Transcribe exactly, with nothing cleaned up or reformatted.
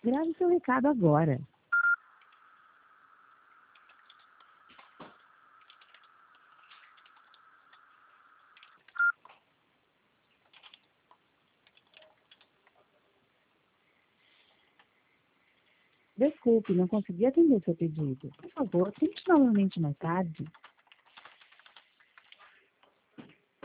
Grave seu recado agora. Desculpe, não consegui atender seu pedido. Por favor, tente novamente mais tarde.